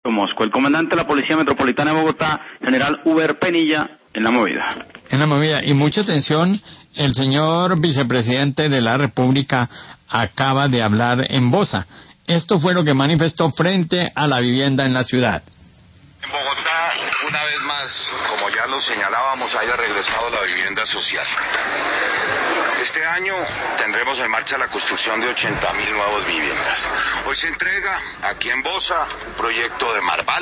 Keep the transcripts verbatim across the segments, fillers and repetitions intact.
Mosco. El comandante de la Policía Metropolitana de Bogotá, general Uber Penilla, en la movida. En la movida. Y mucha atención, el señor vicepresidente de la República acaba de hablar en Bosa. Esto fue lo que manifestó frente a la vivienda en la ciudad. En Bogotá, una vez más, como ya lo señalábamos, haya regresado la vivienda social. Este año tendremos en marcha la construcción de ochenta mil nuevas viviendas. Hoy se entrega aquí en Bosa un proyecto de Marval,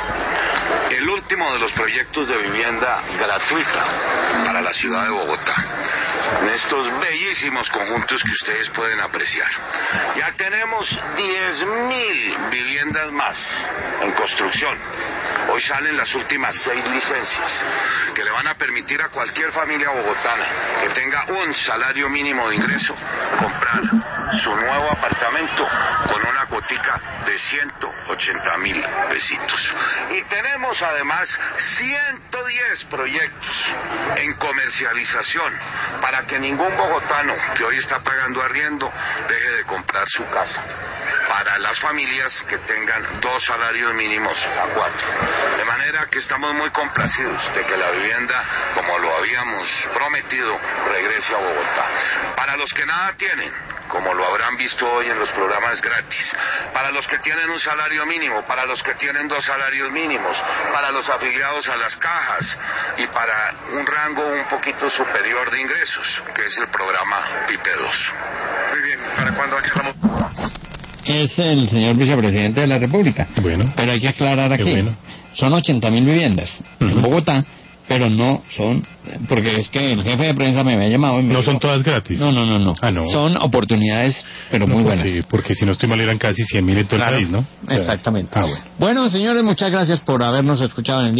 el último de los proyectos de vivienda gratuita para la ciudad de Bogotá, en estos bellísimos conjuntos que ustedes pueden apreciar. Ya tenemos diez mil viviendas más en construcción. Hoy salen las últimas seis licencias que le van a permitir a cualquier familia bogotana que tenga un salario mínimo de ingreso comprar su nuevo apartamento con una cuotica de ciento ochenta mil pesitos. Y tenemos además ciento diez proyectos en comercialización para que ningún bogotano que hoy está pagando arriendo deje de comprar su casa, para las familias que tengan dos salarios mínimos a cuatro. De manera que estamos muy complacidos de que la vivienda, como lo habíamos prometido, regrese a Bogotá. Para los que nada tienen, como lo habrán visto hoy en los programas gratis, para los que tienen un salario mínimo, para los que tienen dos salarios mínimos, para los afiliados a las cajas y para un rango un poquito superior de ingresos, que es el programa PIPE dos. Muy bien, ¿para cuándo llegamos? Es el señor vicepresidente de la República. Bueno. Pero hay que aclarar aquí. Bueno. Son ochenta mil viviendas uh-huh. en Bogotá, pero no son, porque es que el jefe de prensa me había llamado y me ¿No dijo, son todas gratis? No, no, no, no. Ah, no. Son oportunidades, pero no, muy porque, buenas. Porque si no estoy mal eran casi cien mil en todo el país, ¿no? Exactamente. Ah, bueno. Bueno, señores, muchas gracias por habernos escuchado en el